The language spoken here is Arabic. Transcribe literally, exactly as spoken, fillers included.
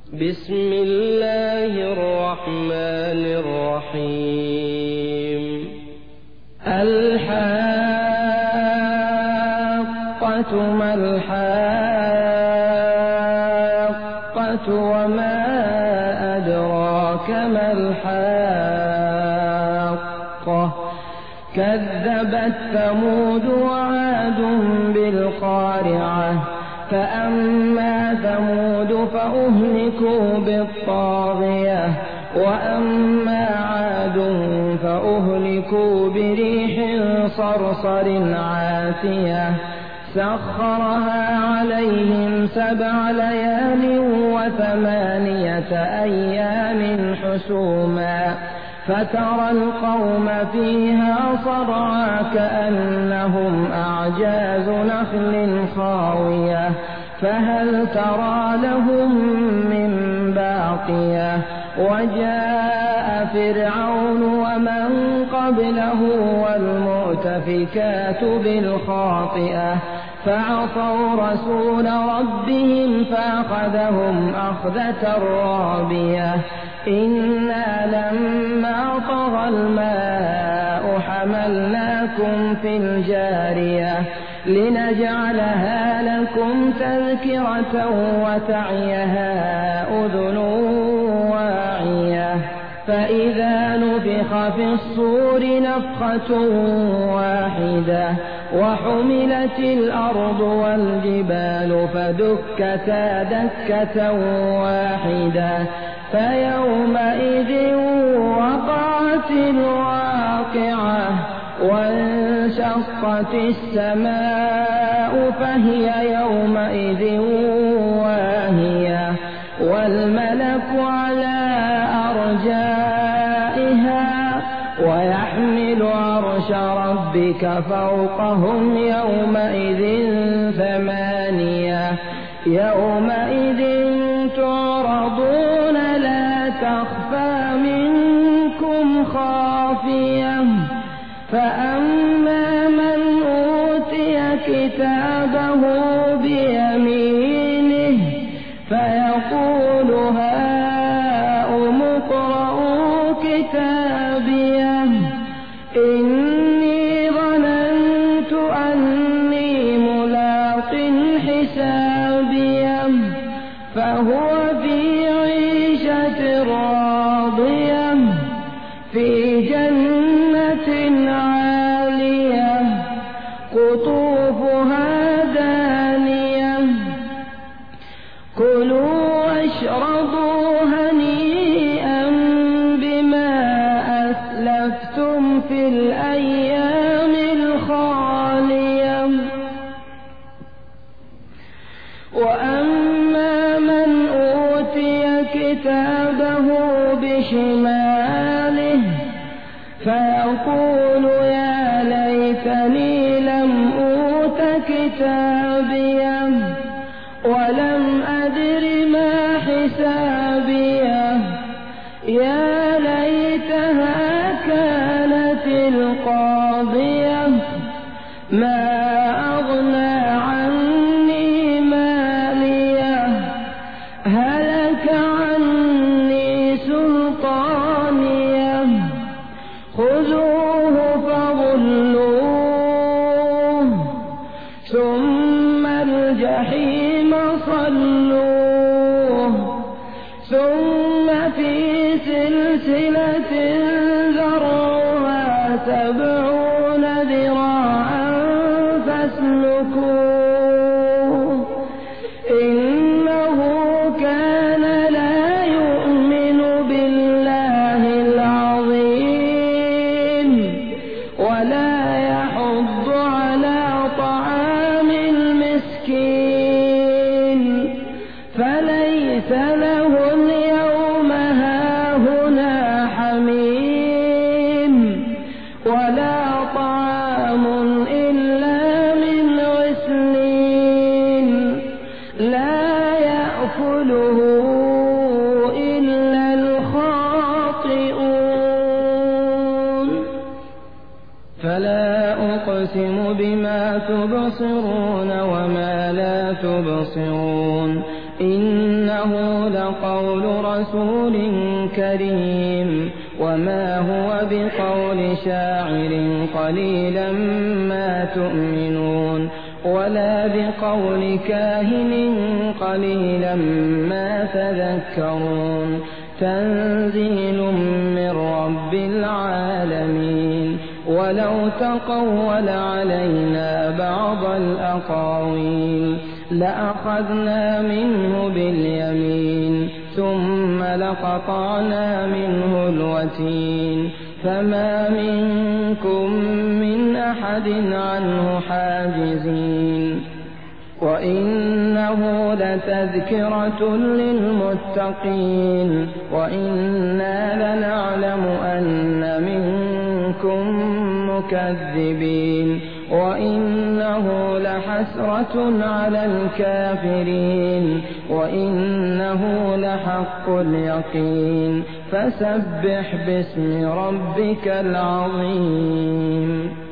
بسم الله الرحمن الرحيم. الحاقة ما الحاقة وما أدراك ما الحاقة كذبت ثمود وعاد بالقارعة فأما ثمود فأهلكوا بالطاغية وأما عاد فأهلكوا بريح صرصر عاتية سخرها عليهم سبع ليال وثمانية أيام حسوما فترى القوم فيها صرعى كأنهم أعجاز نخل خاوية فهل ترى لهم من باقية وجاء فرعون ومن قبله والمؤتفكات بالخاطئة فعصوا رسول ربهم فأخذهم أخذة رابية إنا لما طغى الماء حملناكم في الجارية لنجعلها لكم تذكرة وتعيها أذن واعية فإذا نفخ في الصور نفخة واحدة وحملت الأرض والجبال فدكتا دكة واحدة فيومئذ وقعت الواقعة وانشقت السماء فهي يومئذ واهية والملك على أرجائها ويحمل عرش ربك فوقهم يومئذ ثمانية يومئذ تعرضون لا تخفى منكم خافية فأما من أوتي كتابه بيمينه فيقول هاؤم اقرءوا كتابيه إني ظننت أني ملاق حسابيه فهو في عيشة راضية في جنة عالية قطوفها دانية كلوا واشربوا هنيئا بما أسلفتم في الأيام الخالية وأما من أوتي كتابه بشماله فيقول يا ليتني لم أوت كتابيه ولم أدر ما حسابيه يا ليتها كانت القاضية ما أغنى عني ماليه هلك عني سلطانيه خذوه فغلوه ثم الجحيم صلوه ثم في سلسلة ذرعها سبعون ذراعا فاسلكوه إنه كان لا يؤمن بالله العظيم ولا يحض على طعام المسكين فليس له اليوم هاهنا حميم ولا طعام إلا من غسلين لا يأكله إلا الخاطئون فلا أقسم بما تبصرون وما لا تبصرون إنه لقول لقول رسول كريم وما هو بقول شاعر قليلا ما تؤمنون ولا بقول كاهن قليلا ما تذكرون تنزيل من رب العالمين ولو تقول علينا بعض الأقاويل لأخذنا منه باليمين ثم لقطعنا منه الوتين فما منكم من أحد عنه حاجزين وإنه لتذكرة للمتقين وإنا لنعلم أن منكم مكذبين وإنه لحسرة على الكافرين وإنه لحق اليقين فسبح باسم ربك العظيم.